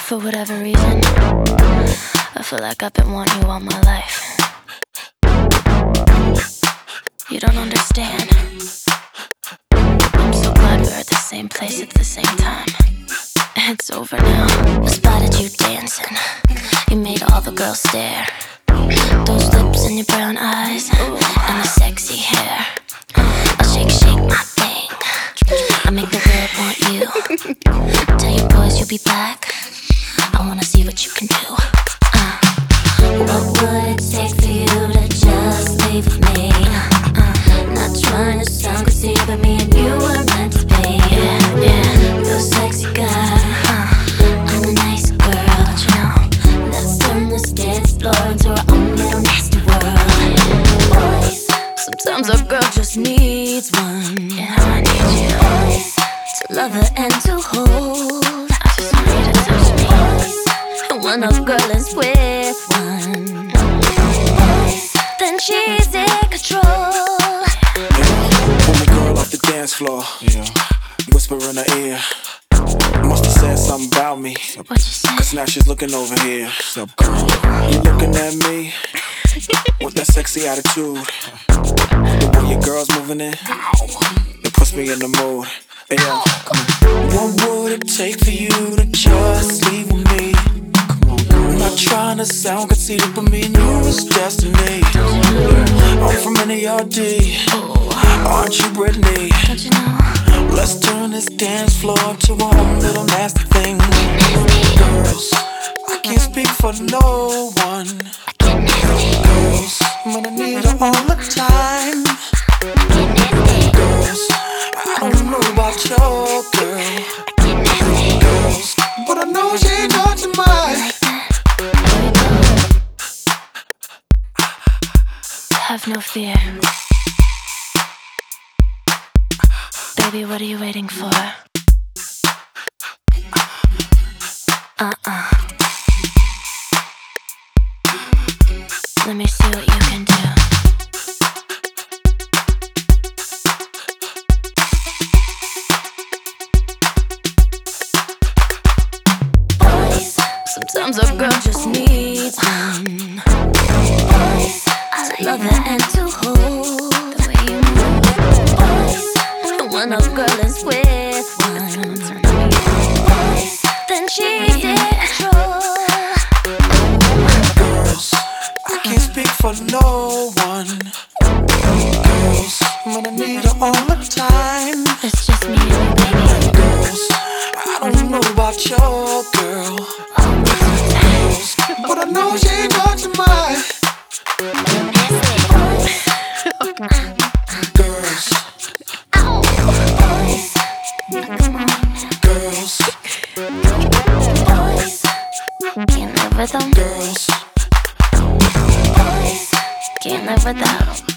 For whatever reason, I feel like I've been wanting you all my life. You don't understand. I'm so glad we're at the same place at the same time. It's over now. I spotted you dancing. You made all the girls stare. Those lips and your brown eyes and the sexy hair. I'll shake, shake my thing. I make the world want you. Tell your boys you'll be back. I wanna see what you can do. What would it take for you to just leave with me? Not trying to sound conceited, but me and you were meant to be. Yeah, you're a sexy guy. I'm a nice girl, don't you know? Let's turn this dance floor into our own little nasty world. Boys, sometimes a girl just needs one. Yeah, I need you. Boys, to love her and to hold. I just want you to touch me. And when a girl is with one, then she's in control. Pull the girl off the dance floor. Whisper in her ear. Must have said something about me. What you say? Cause now she's looking over here. What's up, girl? You looking at me with that sexy attitude. The way your girl's moving in, it puts me in the mood. Hey, yo, what would it take for you to just leave with me? I'm not trying to sound conceited, but me and you is destiny. I'm from NERD. Aren't you Britney? Don't you know? Let's turn this dance floor to our own little nasty thing. Girls, I can't speak for no one. Girls, but I need her all the time. Girls, I don't know about your girl. Girls, but I know she ain't touching mine. Have no fear. Baby, what are you waiting for? Let me see what you can do. Boys, sometimes a girl just needs one. Boys, to love her and to hold. The way you move. Boys, when a girl is with one, then she's in control. Girls, I can't speak for no one. Girls, but I need her all the time. It's just me and you, baby. Girls, I don't know about your girl. Girls, but I know she ain't touching mine. Girls, girls, Can't live with them. girls, Can't live without them.